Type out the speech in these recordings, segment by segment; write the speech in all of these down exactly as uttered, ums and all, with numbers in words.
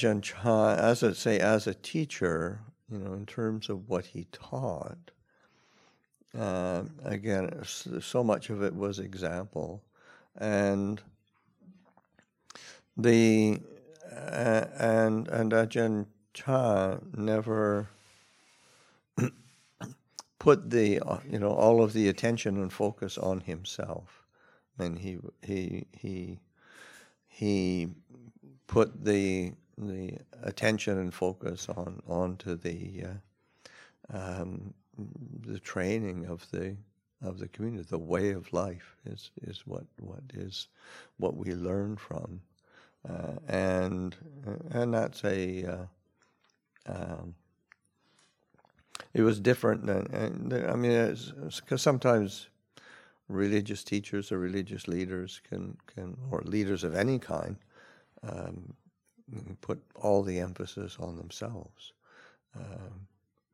Ajahn Chah, as I say, as a teacher, you know, in terms of what he taught, uh, again, so much of it was example, and the uh, and and Ajahn Chah never put the uh, you know all of the attention and focus on himself. I mean, he he he he put the the attention and focus on onto the uh, um, the training of the of the community. The way of life is is what what is what we learn from, uh, and and that's a uh, um, it was different than, and I mean, because sometimes religious teachers or religious leaders can can or leaders of any kind um, put all the emphasis on themselves. Um,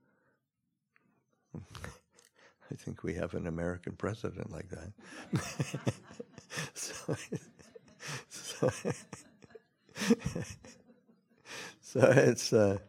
I think we have an American president like that. so, so, so it's uh,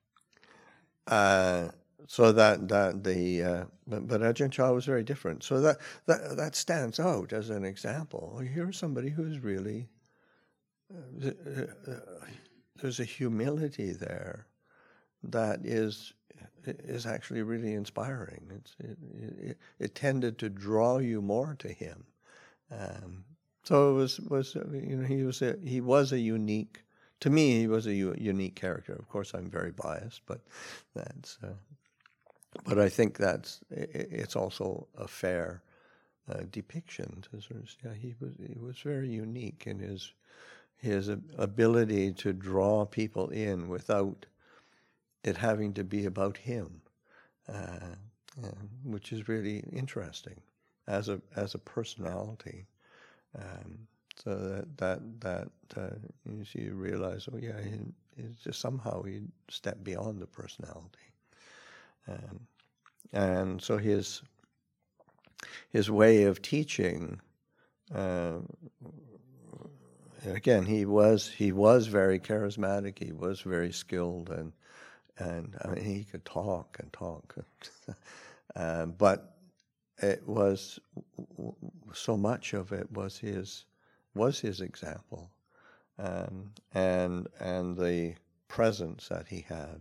uh, so that that the uh, but, but Ajahn Chah was very different. So that that that stands out as an example. Here's somebody who's really uh, uh, there's a humility there that is is actually really inspiring. It's it, it, it tended to draw you more to him. Um, so it was was you know he was a he was a unique to me he was a u- unique character. Of course, I'm very biased, but that's uh, but I think that's it, it's also a fair uh, depiction. To sort of, yeah, he was he was very unique in his his ability to draw people in without it having to be about him, uh, uh, which is really interesting as a as a personality. Um, so that that that uh, you see, you realize, oh yeah, he, he's just somehow he stepped beyond the personality, um, and so his his way of teaching. Uh, again, he was he was very charismatic. He was very skilled and. And I mean, he could talk and talk, uh, but it was so much of it was his was his example, um, and and the presence that he had.